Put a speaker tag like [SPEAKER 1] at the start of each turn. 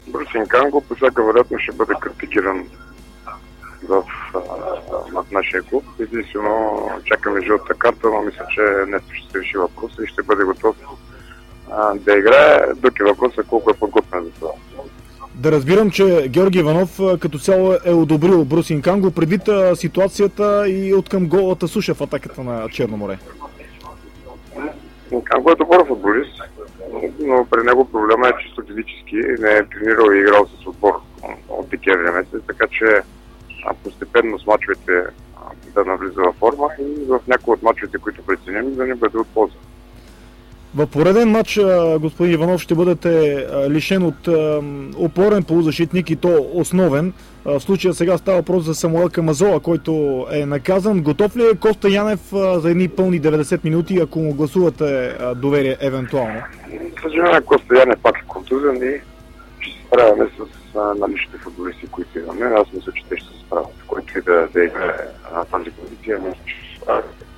[SPEAKER 1] Брусин Канго по всяка вероятност ще бъде критикиран в нашия клуб. Единствено чакаме жълта карта, но мисля, че днес ще се реши въпроса и ще бъде готов да играе. Друг е въпросът колко е подготвен за това.
[SPEAKER 2] Да разбирам, че Георги Иванов като цяло е одобрил Брусин Канго предвид ситуацията и откъм голата суша в атаката на Черно море.
[SPEAKER 1] Канго е добър футболист, но при него проблема е чисто физически. Не е тренирал и играл с отбор от декември месец, така че постепенно с мачовете да навлиза във форма и в някои от мачовете, които преценим, да не бъде от полза.
[SPEAKER 2] В пореден матч, господин Иванов, ще бъдете лишен от опорен полузащитник и то основен. В случая сега става въпрос за Самуел Камазола, който е наказан. Готов ли е Коста Янев за едни пълни 90 минути, ако му гласувате доверие евентуално?
[SPEAKER 1] Съжаляваме, Коста Янев пак е контузен и ще се справяме с наличните футболисти, които имаме. Аз мисля, че те ще се справят. Който и да играе на тази позиция, мисля, че ще се справят.